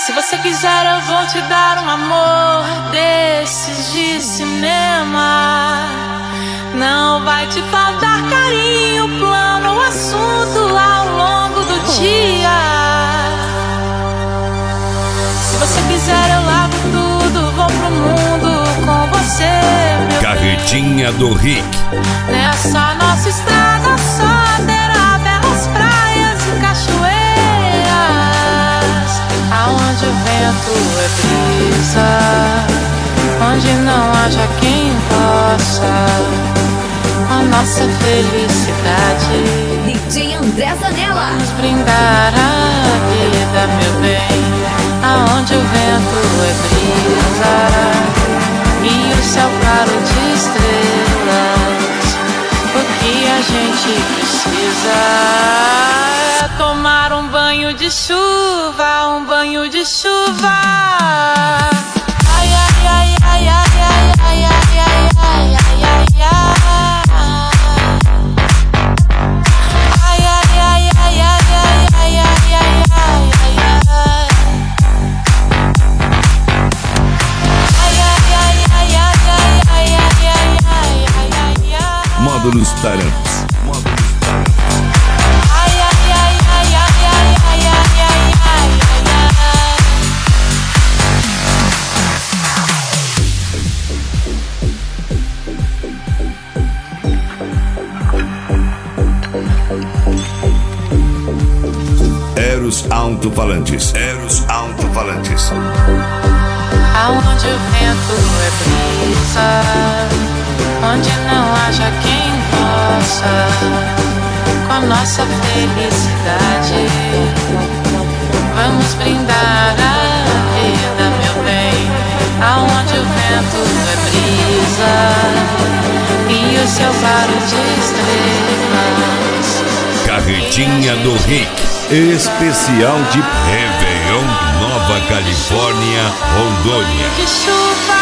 Se você quiser eu vou te dar um amor desses de cinema. Não vai te faltar carinho, plano ou assunto ao longo do dia. Se você quiser eu lavo tudo, vou pro mundo com você, meu Carretinha bem. do Rick. Nessa nossa estrada só terá belas praias e cachoeiras, aonde o vento é brisa, onde não haja quem possa a nossa felicidade. DJ André Zanella. Vamos brindar a vida, meu bem, aonde o vento é brisa e o céu claro de estrelas. O que a gente precisa é tomar um banho de chuva, um banho de chuva. Ai, ai, ai, ai, ai, ai, ai, ai, ai, ai, ai, ai, ai. Módulos Tarantos. Eros Alto-Falantes. Eros Alto-Falantes. Aonde o vento é brisa, onde não haja quem possa com a nossa felicidade. Vamos brindar a vida, meu bem, aonde o vento é brisa e o céu claro de estrelas. Carretinha do Rick. Especial de Réveillon, Nova Califórnia, Rondônia. De chuva.